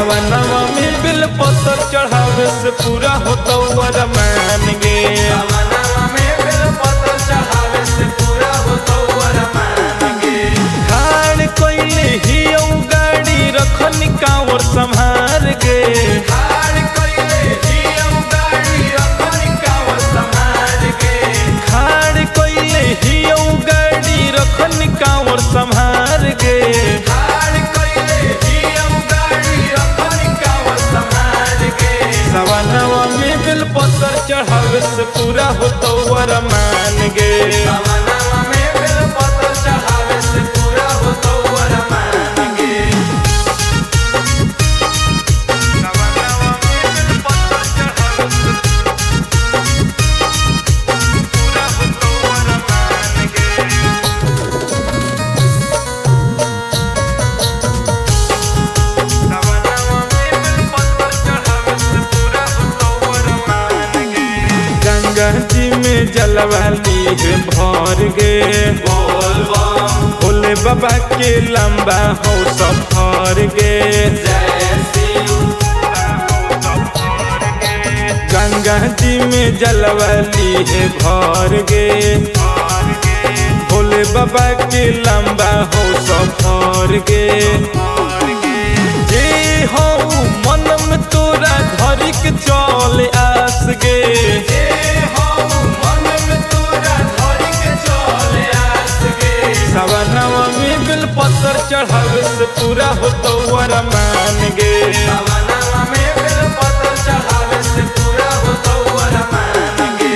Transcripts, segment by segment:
सवनवा में बिल पत्थर चढ़ावे से पूरा होता वरमान गे। सवनवा में बिल पत्थर चढ़ावे से पूरा होता वरमान गे। खाड़ कोइले ही गाड़ी रखन कांवर संभार गे। खाड़ कोइले ही गाड़ी रखन कांवर संभार गे। खाड़ कोइले ही गाड़ी रखन कांवर संभार गे। खाड़ कोइले ही गाड़ी रखन कांवर संभार गे। सवनवा में बिल पत्थर चढ़ावे से पूरा होता वरमान गे। सवनवा में बिल पत्थर चढ़ावे से पूरा होता वरमान गे। सवनवा में बिल पत्थर चढ़ावे से पूरा होता वरमान गे। सवनवा में बिल पत्थर चढ़ावे से पूरा होता वरमान गे। गंगा जी में जलवा लीहे भर गे। बोल बम भोले बाबा के लंबा हो सफर गे। जय शिव। गंगा जी में जलवा लीहे भर गे। भोले बाबा के लंबा हो सफर गे। जे हो मन में तोरा धरी के चल आस गे। जे हो मन में तोरा धरी के चले आस गे। सवनवा में बिल पत्थर चढ़ावे से पूरा होता वरमान गे। सवनवा में बिल पत्थर चढ़ावे से पूरा होता वरमान गे।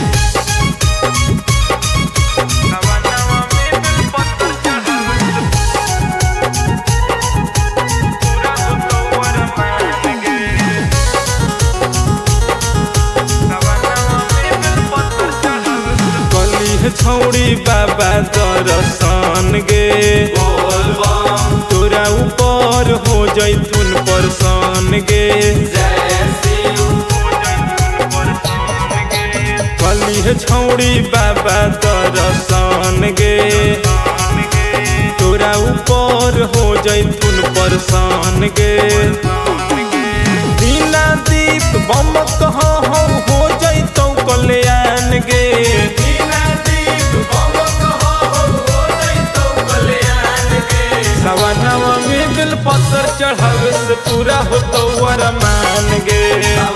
सवनवा में बिल पत्थर चढ़ावे से पूरा होता वरमान गे। सवनवा में बिल पत्थर चढ़ावे से कली है छौड़ी बाबा दर्शन गे। बोल बम तोरा ऊपर हो जैतुन परसान गे। जय शिव। कली है छौड़ी बाबा दर्शन गे। तोरा ऊपर हो जैतुन परसान गे। दीना दीप बम कह हो जैतौ कल्याण गे। बिना दीप बम कहो हो जैतौ कल्याण गे। सवनवा में बिल पत्थर चढ़ावे से पूरा होता वरमान गे।